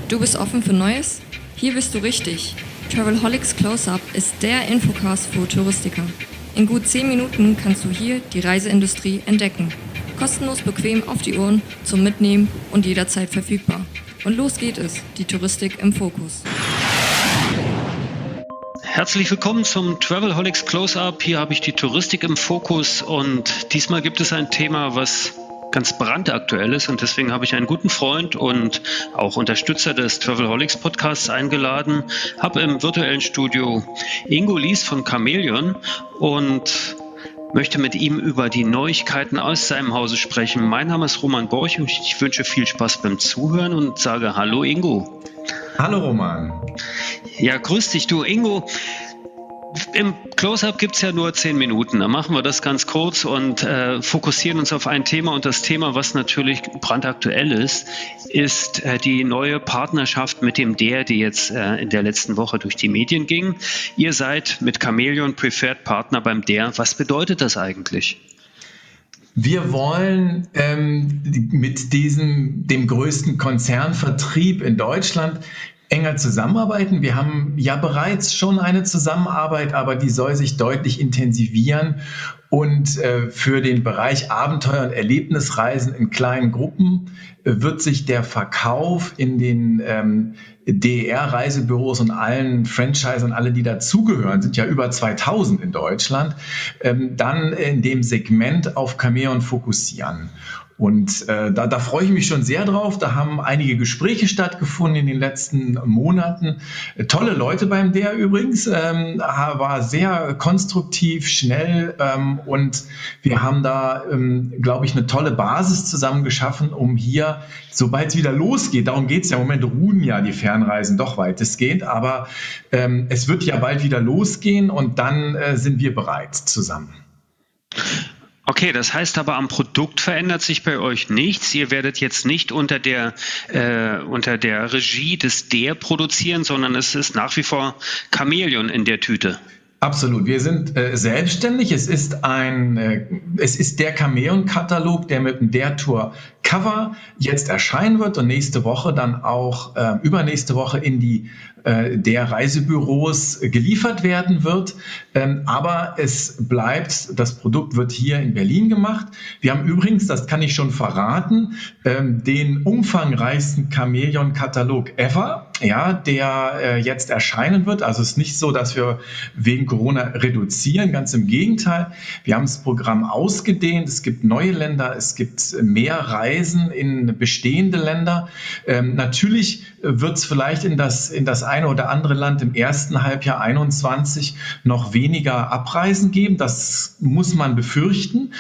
Du bist offen für Neues? Hier bist du richtig. Travelholics Close-Up ist der Infocast für Touristiker. In gut 10 Minuten kannst du hier die Reiseindustrie entdecken. Kostenlos bequem auf die Ohren, zum Mitnehmen und jederzeit verfügbar. Und los geht es, die Touristik im Fokus. Herzlich willkommen zum Travelholics Close-Up. Hier habe ich die Touristik im Fokus und diesmal gibt es ein Thema, was ganz brandaktuell ist, und deswegen habe ich einen guten Freund und auch Unterstützer des Travelholics Podcasts eingeladen, habe im virtuellen Studio Ingo Lies von Chameleon und möchte mit ihm über die Neuigkeiten aus seinem Hause sprechen. Mein Name ist Roman Borch und ich wünsche viel Spaß beim Zuhören und sage Hallo Ingo. Hallo Roman. Ja, grüß dich du Ingo. Im Close-Up gibt es ja nur 10 Minuten. Da machen wir das ganz kurz und fokussieren uns auf ein Thema. Und das Thema, was natürlich brandaktuell ist die neue Partnerschaft mit dem DER, die jetzt in der letzten Woche durch die Medien ging. Ihr seid mit Chameleon Preferred Partner beim DER. Was bedeutet das eigentlich? Wir wollen mit dem größten Konzernvertrieb in Deutschland enger zusammenarbeiten. Wir haben ja bereits schon eine Zusammenarbeit, aber die soll sich deutlich intensivieren. Und für den Bereich Abenteuer- und Erlebnisreisen in kleinen Gruppen wird sich der Verkauf in den DER-Reisebüros und allen Franchisern, alle, die dazugehören, sind ja über 2000 in Deutschland, dann in dem Segment auf Chameleon fokussieren. Und da freue ich mich schon sehr drauf. Da haben einige Gespräche stattgefunden in den letzten Monaten. Tolle Leute beim DER übrigens, war sehr konstruktiv, schnell und wir haben da, glaube ich, eine tolle Basis zusammen geschaffen, um hier, sobald es wieder losgeht, darum geht es ja im Moment, ruhen ja die Fernreisen doch weitestgehend, aber es wird ja bald wieder losgehen und dann sind wir bereit zusammen. Okay, das heißt aber, am Produkt verändert sich bei euch nichts. Ihr werdet jetzt nicht unter der Regie des DER produzieren, sondern es ist nach wie vor Chameleon in der Tüte. Absolut. Wir sind selbstständig. Es ist der Chameleon-Katalog, der mit dem DER Tour Cover jetzt erscheinen wird und nächste Woche dann auch übernächste Woche in die DER Reisebüros geliefert werden wird. Aber es bleibt, das Produkt wird hier in Berlin gemacht. Wir haben übrigens, das kann ich schon verraten, den umfangreichsten Chameleon-Katalog ever, ja, der jetzt erscheinen wird. Also es ist nicht so, dass wir wegen Corona reduzieren, ganz im Gegenteil. Wir haben das Programm ausgedehnt, es gibt neue Länder, es gibt mehr Reisen in bestehende Länder. Natürlich wird es vielleicht in das eine oder andere Land im ersten Halbjahr 2021 noch weniger Abreisen geben. Das muss man befürchten.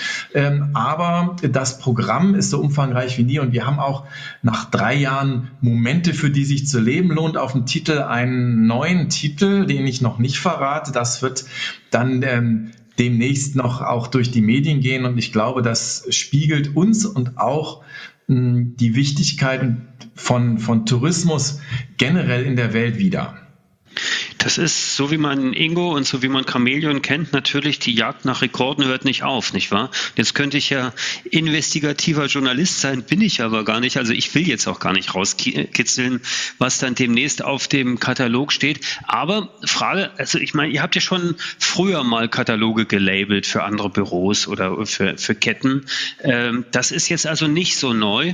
Aber das Programm ist so umfangreich wie nie und wir haben auch nach 3 Jahren Momente, für die sich zu leben lohnt, auf dem Titel einen neuen Titel, den ich noch nicht verrate. Das wird dann demnächst noch auch durch die Medien gehen und ich glaube, das spiegelt uns und auch die Wichtigkeit von Tourismus generell in der Welt wider. Das ist, so wie man Ingo und so wie man Chameleon kennt, natürlich die Jagd nach Rekorden hört nicht auf, nicht wahr? Jetzt könnte ich ja investigativer Journalist sein, bin ich aber gar nicht. Also ich will jetzt auch gar nicht rauskitzeln, was dann demnächst auf dem Katalog steht. Aber Frage, also ich meine, ihr habt ja schon früher mal Kataloge gelabelt für andere Büros oder für Ketten. Das ist jetzt also nicht so neu.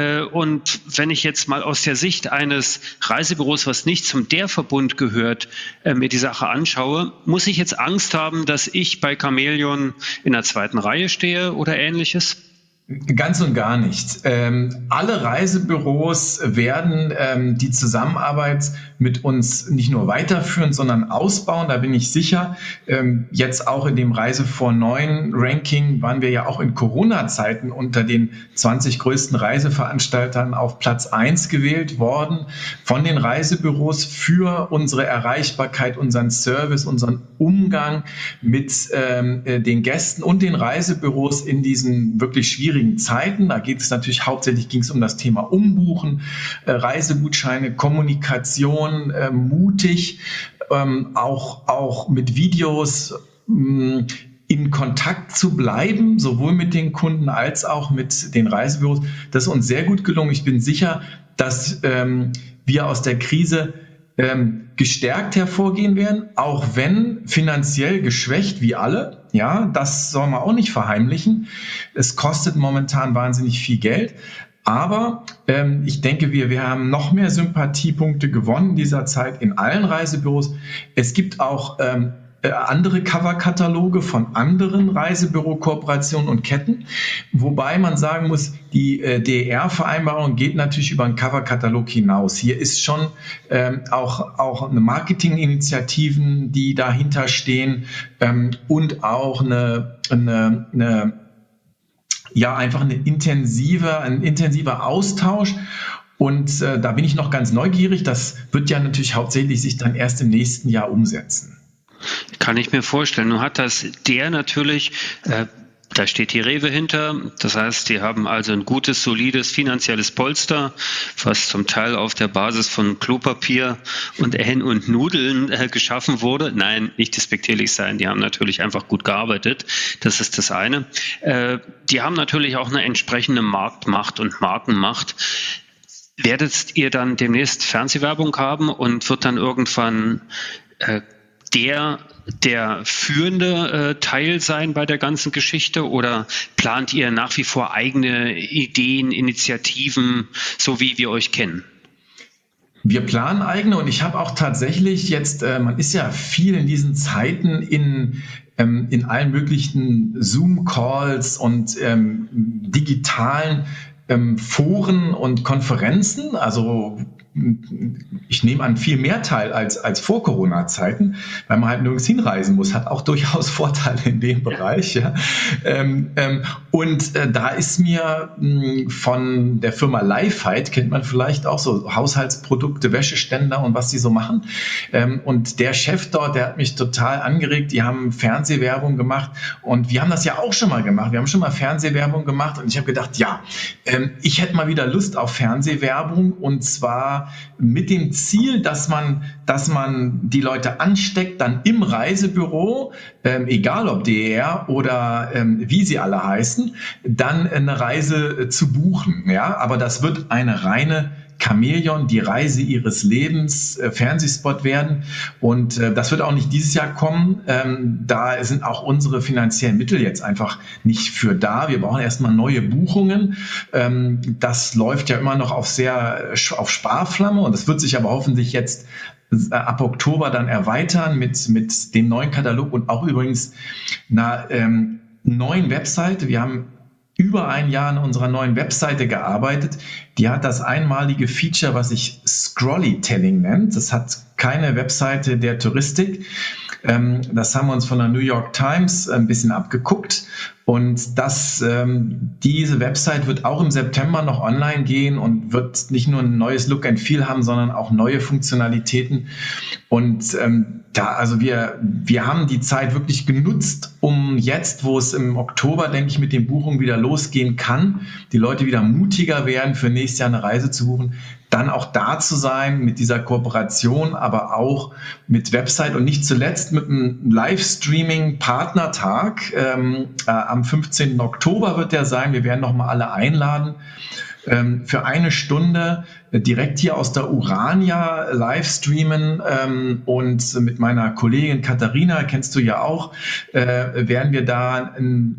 Und wenn ich jetzt mal aus der Sicht eines Reisebüros, was nicht zum DER-Verbund gehört, mir die Sache anschaue, muss ich jetzt Angst haben, dass ich bei Chameleon in der 2. Reihe stehe oder ähnliches? Ganz und gar nicht. Alle Reisebüros werden die Zusammenarbeit mit uns nicht nur weiterführen, sondern ausbauen. Da bin ich sicher. Jetzt auch in dem Reise vor 9 Ranking waren wir ja auch in Corona-Zeiten unter den 20 größten Reiseveranstaltern auf Platz 1 gewählt worden von den Reisebüros für unsere Erreichbarkeit, unseren Service, unseren Umgang mit den Gästen und den Reisebüros in diesen wirklich schwierigen Zeiten. Da geht es natürlich ging es um das Thema Umbuchen, Reisegutscheine, Kommunikation, mutig, auch mit Videos in Kontakt zu bleiben, sowohl mit den Kunden als auch mit den Reisebüros. Das ist uns sehr gut gelungen. Ich bin sicher, dass wir aus der Krise gestärkt hervorgehen werden, auch wenn finanziell geschwächt wie alle. Ja, das soll man auch nicht verheimlichen. Es kostet momentan wahnsinnig viel Geld. Aber ich denke, wir haben noch mehr Sympathiepunkte gewonnen in dieser Zeit in allen Reisebüros. Es gibt auch andere Coverkataloge von anderen Reisebüro-Kooperationen und Ketten, wobei man sagen muss, die DER-Vereinbarung geht natürlich über einen Coverkatalog hinaus. Hier ist schon auch eine Marketinginitiativen, die dahinter stehen und auch einfach ein intensiver Austausch. Und da bin ich noch ganz neugierig. Das wird ja natürlich hauptsächlich sich dann erst im nächsten Jahr umsetzen. Kann ich mir vorstellen. Nun hat das der natürlich, da steht die Rewe hinter, das heißt, die haben also ein gutes, solides finanzielles Polster, was zum Teil auf der Basis von Klopapier und Nudeln geschaffen wurde. Nein, nicht despektierlich sein, die haben natürlich einfach gut gearbeitet, das ist das eine. Die haben natürlich auch eine entsprechende Marktmacht und Markenmacht. Werdet ihr dann demnächst Fernsehwerbung haben und wird dann irgendwann der führende Teil sein bei der ganzen Geschichte, oder plant ihr nach wie vor eigene Ideen, Initiativen, so wie wir euch kennen? Wir planen eigene, und ich habe auch tatsächlich jetzt, man ist ja viel in diesen Zeiten in allen möglichen Zoom-Calls und digitalen Foren und Konferenzen, also ich nehme an viel mehr teil als vor Corona-Zeiten, weil man halt nirgends hinreisen muss, hat auch durchaus Vorteile in dem Bereich. Ja. Da ist mir von der Firma Lifehide, kennt man vielleicht auch, so Haushaltsprodukte, Wäscheständer und was die so machen. Und der Chef dort, der hat mich total angeregt, die haben Fernsehwerbung gemacht, und wir haben das ja auch schon mal gemacht. Wir haben schon mal Fernsehwerbung gemacht, und ich habe gedacht, ja, ich hätte mal wieder Lust auf Fernsehwerbung, und zwar mit dem Ziel, dass man die Leute ansteckt, dann im Reisebüro, egal ob DER oder wie sie alle heißen, dann eine Reise zu buchen. Ja? Aber das wird eine reine Chamäleon, die Reise ihres Lebens, Fernsehspot werden. Und das wird auch nicht dieses Jahr kommen. Da sind auch unsere finanziellen Mittel jetzt einfach nicht für da. Wir brauchen erstmal neue Buchungen. Das läuft ja immer noch auf Sparflamme, und das wird sich aber hoffentlich jetzt ab Oktober dann erweitern mit dem neuen Katalog und auch übrigens einer neuen Webseite. Wir haben über ein Jahr an unserer neuen Webseite gearbeitet. Die hat das einmalige Feature, was sich Scrollytelling nennt. Das hat keine Webseite der Touristik. Das haben wir uns von der New York Times ein bisschen abgeguckt. Und diese Website wird auch im September noch online gehen und wird nicht nur ein neues Look and Feel haben, sondern auch neue Funktionalitäten. Und wir haben die Zeit wirklich genutzt, um jetzt, wo es im Oktober, denke ich, mit den Buchungen wieder losgehen kann, die Leute wieder mutiger werden, für nächstes Jahr eine Reise zu buchen, dann auch da zu sein mit dieser Kooperation, aber auch mit Website und nicht zuletzt mit einem Livestreaming-Partnertag. Am 15. Oktober wird der sein. Wir werden nochmal alle einladen, für eine Stunde direkt hier aus der Urania live streamen, und mit meiner Kollegin Katharina, kennst du ja auch, werden wir da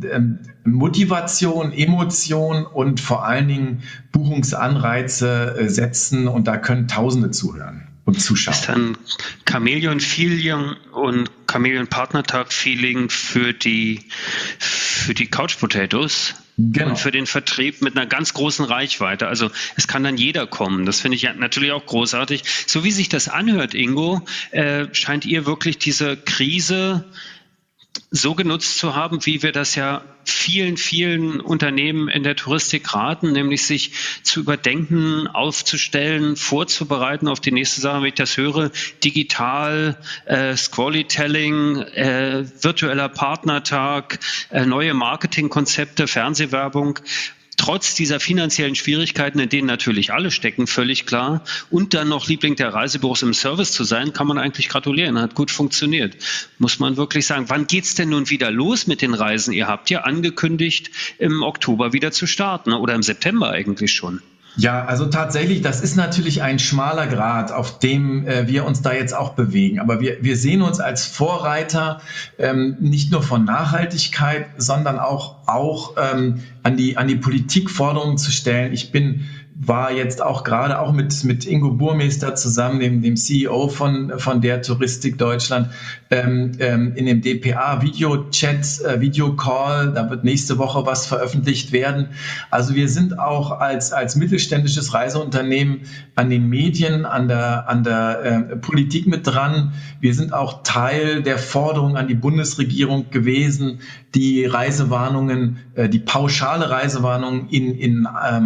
Motivation, Emotion und vor allen Dingen Buchungsanreize setzen, und da können Tausende zuhören und zuschauen. Ist dann Chamäleon-Feeling und Chamäleon-Partnertag-Feeling für die Couch Potatoes? Genau. Und für den Vertrieb mit einer ganz großen Reichweite. Also es kann dann jeder kommen. Das finde ich natürlich auch großartig. So wie sich das anhört, Ingo, scheint ihr wirklich diese Krise so genutzt zu haben, wie wir das ja vielen, vielen Unternehmen in der Touristik raten, nämlich sich zu überdenken, aufzustellen, vorzubereiten auf die nächste Sache, wenn ich das höre, digital, Scrollytelling, virtueller Partnertag, neue Marketingkonzepte, Fernsehwerbung. Trotz dieser finanziellen Schwierigkeiten, in denen natürlich alle stecken, völlig klar, und dann noch Liebling der Reisebüros im Service zu sein, kann man eigentlich gratulieren. Hat gut funktioniert, muss man wirklich sagen. Wann geht's denn nun wieder los mit den Reisen? Ihr habt ja angekündigt, im Oktober wieder zu starten, oder im September eigentlich schon. Ja, also tatsächlich, das ist natürlich ein schmaler Grat, auf dem wir uns da jetzt auch bewegen. Aber wir sehen uns als Vorreiter nicht nur von Nachhaltigkeit, sondern auch an die Politik Forderungen zu stellen. War jetzt auch gerade auch mit Ingo Burmester zusammen, dem CEO von der Touristik Deutschland, in dem DPA Videochat, Videocall. Da wird nächste Woche was veröffentlicht werden. Also wir sind auch als mittelständisches Reiseunternehmen an den Medien, an der Politik mit dran. Wir sind auch Teil der Forderung an die Bundesregierung gewesen, die Reisewarnungen, die pauschale Reisewarnung in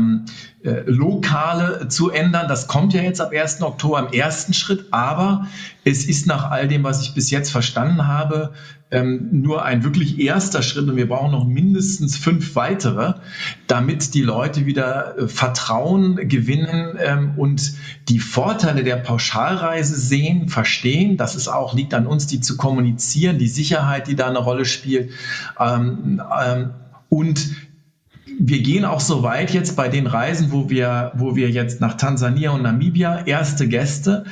Lokale zu ändern. Das kommt ja jetzt ab 1. Oktober im ersten Schritt, aber es ist nach all dem, was ich bis jetzt verstanden habe, nur ein wirklich erster Schritt und wir brauchen noch mindestens 5 weitere, damit die Leute wieder Vertrauen gewinnen und die Vorteile der Pauschalreise sehen, verstehen. Das ist auch, liegt an uns, die zu kommunizieren, die Sicherheit, die da eine Rolle spielt. Und wir gehen auch so weit jetzt bei den Reisen, wo wir jetzt nach Tansania und Namibia erste Gäste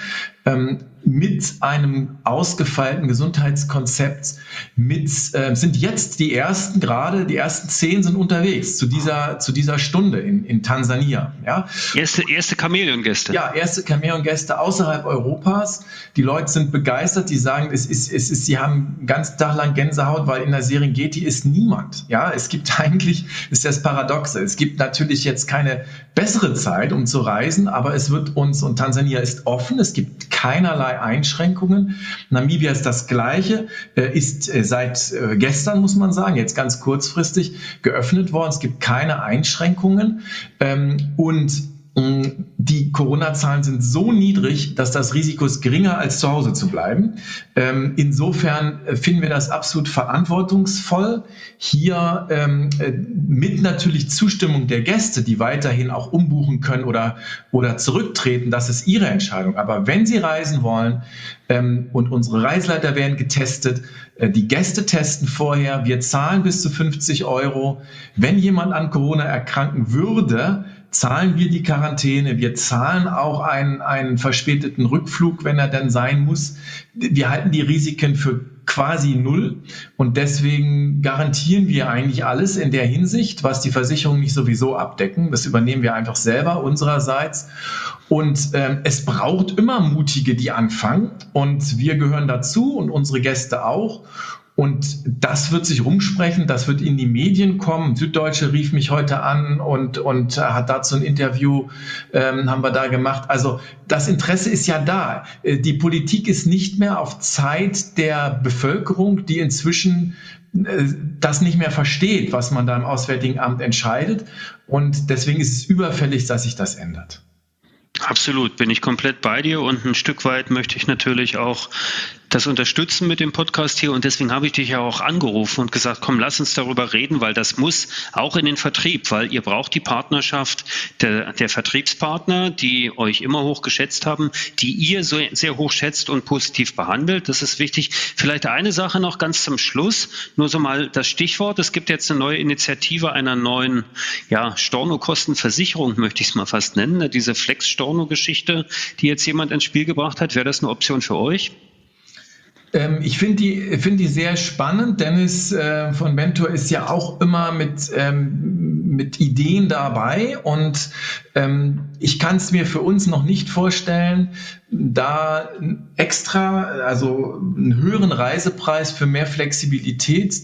mit einem ausgefeilten Gesundheitskonzept sind jetzt die ersten 10 sind unterwegs zu dieser Stunde in Tansania. Ja. Erste Chamäleon-Gäste. Ja, erste Chamäleon-Gäste außerhalb Europas. Die Leute sind begeistert, die sagen, sie haben einen ganzen Tag lang Gänsehaut, weil in der Serengeti ist niemand. Ja, es gibt eigentlich, ist das Paradoxe, es gibt natürlich jetzt keine bessere Zeit, um zu reisen, aber es wird uns, und Tansania ist offen, es gibt keinerlei Einschränkungen. Namibia ist das Gleiche, ist seit gestern, muss man sagen, jetzt ganz kurzfristig geöffnet worden. Es gibt keine Einschränkungen und die Corona-Zahlen sind so niedrig, dass das Risiko ist geringer, als zu Hause zu bleiben. Insofern finden wir das absolut verantwortungsvoll, hier mit natürlich Zustimmung der Gäste, die weiterhin auch umbuchen können oder zurücktreten, das ist ihre Entscheidung. Aber wenn sie reisen wollen und unsere Reiseleiter werden getestet, die Gäste testen vorher, wir zahlen bis zu 50 €. Wenn jemand an Corona erkranken würde, zahlen wir die Quarantäne, wir zahlen auch einen verspäteten Rückflug, wenn er denn sein muss. Wir halten die Risiken für quasi null und deswegen garantieren wir eigentlich alles in der Hinsicht, was die Versicherungen nicht sowieso abdecken. Das übernehmen wir einfach selber unsererseits. Und es braucht immer Mutige, die anfangen und wir gehören dazu und unsere Gäste auch. Und das wird sich rumsprechen, das wird in die Medien kommen. Süddeutsche rief mich heute an und hat dazu ein Interview, haben wir da gemacht. Also das Interesse ist ja da. Die Politik ist nicht mehr auf Zeit der Bevölkerung, die inzwischen das nicht mehr versteht, was man da im Auswärtigen Amt entscheidet. Und deswegen ist es überfällig, dass sich das ändert. Absolut, bin ich komplett bei dir und ein Stück weit möchte ich natürlich auch das unterstützen mit dem Podcast hier und deswegen habe ich dich ja auch angerufen und gesagt, komm, lass uns darüber reden, weil das muss auch in den Vertrieb, weil ihr braucht die Partnerschaft der Vertriebspartner, die euch immer hoch geschätzt haben, die ihr so sehr hoch schätzt und positiv behandelt. Das ist wichtig. Vielleicht eine Sache noch ganz zum Schluss, nur so mal das Stichwort. Es gibt jetzt eine neue Initiative einer neuen Stornokostenversicherung, möchte ich es mal fast nennen, diese Flex-Storno-Geschichte, die jetzt jemand ins Spiel gebracht hat. Wäre das eine Option für euch? Ich finde die sehr spannend. Dennis von Mentor ist ja auch immer mit Ideen dabei und ich kann es mir für uns noch nicht vorstellen, da also einen höheren Reisepreis für mehr Flexibilität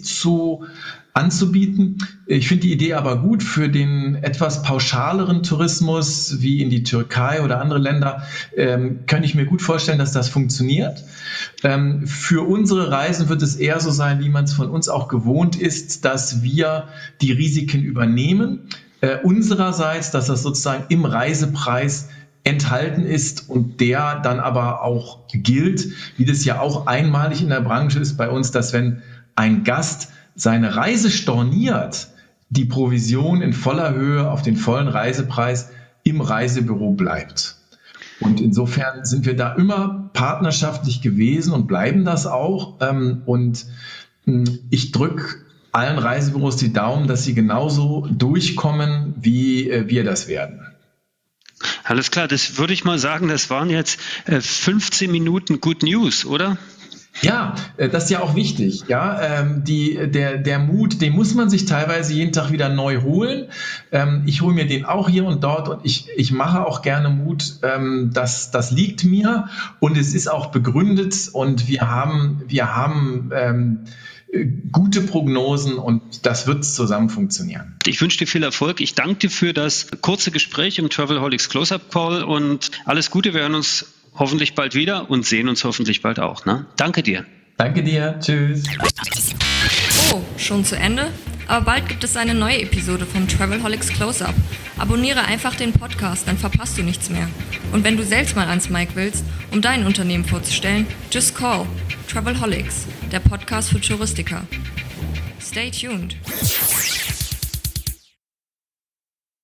anzubieten. Ich finde die Idee aber gut für den etwas pauschaleren Tourismus, wie in die Türkei oder andere Länder, kann ich mir gut vorstellen, dass das funktioniert. Für unsere Reisen wird es eher so sein, wie man es von uns auch gewohnt ist, dass wir die Risiken übernehmen. Unsererseits, dass das sozusagen im Reisepreis enthalten ist und der dann aber auch gilt, wie das ja auch einmalig in der Branche ist bei uns, dass wenn ein Gast seine Reise storniert, die Provision in voller Höhe auf den vollen Reisepreis im Reisebüro bleibt. Und insofern sind wir da immer partnerschaftlich gewesen und bleiben das auch. Und ich drücke allen Reisebüros die Daumen, dass sie genauso durchkommen, wie wir das werden. Alles klar, das würde ich mal sagen, das waren jetzt 15 Minuten Good News, oder? Ja, das ist ja auch wichtig. Ja, der Mut, den muss man sich teilweise jeden Tag wieder neu holen. Ich hole mir den auch hier und dort und ich mache auch gerne Mut. Das liegt mir und es ist auch begründet und wir haben gute Prognosen und das wird zusammen funktionieren. Ich wünsche dir viel Erfolg. Ich danke dir für das kurze Gespräch im Travelholics Close-Up Call und alles Gute. Wir hören uns hoffentlich bald wieder und sehen uns hoffentlich bald auch. Ne? Danke dir. Danke dir. Tschüss. Oh, schon zu Ende? Aber bald gibt es eine neue Episode vom Travelholics Close-Up. Abonniere einfach den Podcast, dann verpasst du nichts mehr. Und wenn du selbst mal ans Mic willst, um dein Unternehmen vorzustellen, just call Travelholics, der Podcast für Touristiker. Stay tuned.